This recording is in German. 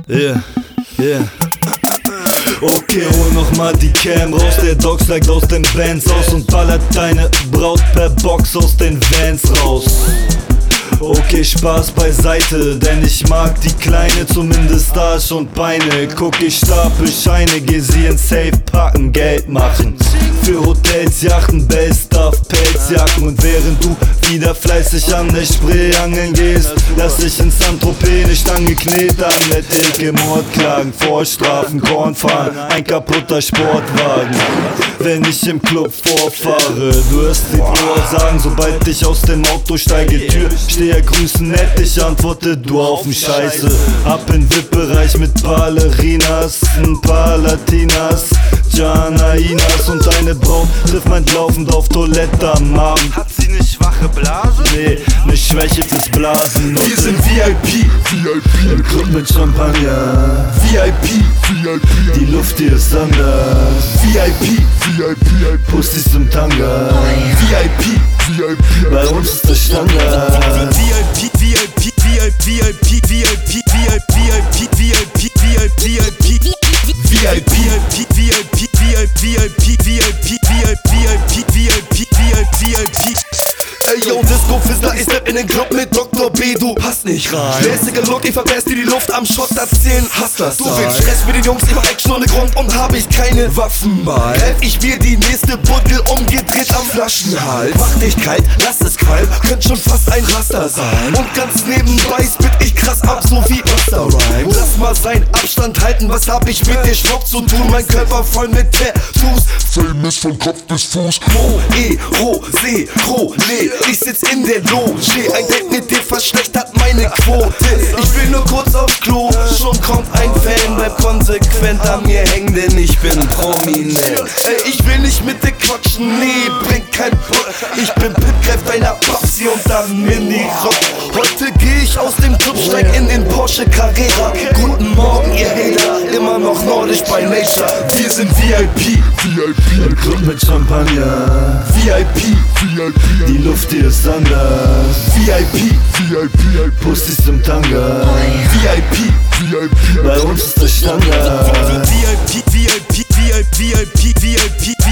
Yeah, yeah. Okay, hol nochmal die Cam raus. Der Dog steigt aus den Bands aus und ballert deine Braut per Box aus den Vans raus. Okay, Spaß beiseite, denn ich mag die Kleine, zumindest Arsch und Beine. Guck, ich stapel Scheine, geh sie ins Safe packen, Geld machen. Für Hotels, Yachten, Bellstuff, Pelzjacken. Und während du wieder fleißig an der Spree angeln gehst, lass ich in Saint-Tropez nicht angeknet an. Etliche Mordklagen, Vorstrafen, Korn fahren, ein kaputter Sportwagen. Wenn ich im Club vorfahre, du hörst die Uhr sagen, sobald ich aus dem Auto steige, Tür stehe, grüßen nett, ich antworte, du auf den Scheiße. Ab in VIP-Bereich mit Ballerinas, ein paar Latinas, Janainas und deine Braut trifft mein laufend auf Toilette am Abend. Hat sie ne schwache Blase? Nee, ne Schwäche fürs Blasen. Wir sind VIP, Im Club mit Champagner. VIP, Die Luft hier ist anders. VIP, Pussys im Tanga. VIP, Bei uns ist der Standard. VIP, VIP, VIP, VIP, VIP, VIP, VIP, VIP, VIP. Ey yo, Disco Fizzler, ich step in den Club mit Dr. B, du passt nicht rein. Lässiger Look, ich verpest dir die Luft am Shot, das 10 Hustlers. Du willst Stress mit den Jungs, ich mach Action ohne Grund und hab ich keine Waffen bei. Greif ich mir die nächste Buddel umgedreht am Flaschenhals. Mach dich kalt, lass es qualm, könnt schon fast ein Raster sein. Und ganz nebenbei spit ich krass ab, so wie Rhyme. Lass mal sein, Abstand halten, was hab ich mit dir Schmuck zu tun? Mein Körper voll mit Tattoos, Famous von Kopf bis Fuß. Rosé, Rolet, ich sitz in der Loge. Ein Date mit dir verschlechtert meine Quote. Ich will nur kurz aufs Klo, schon kommt ein Fan. Bleib konsequent an mir hängen, denn ich bin prominent. Ey, ich will nicht mit dir quatschen, nee, bringt kein Bock. Ich bin Pitgreif deiner Papsi und dann Mini-Rock. Heute geh ich aus dem Club, steig in den Porsche Carrera. Guten Morgen, ihr Hater, immer noch nordisch by Nature. Wir sind VIP, Im Club mit Champagner. VIP, Die Luft hier ist anders. VIP, Pussys im Tanga. VIP, Bei uns ist der Standard. VIP, VIP, VIP, VIP, VIP,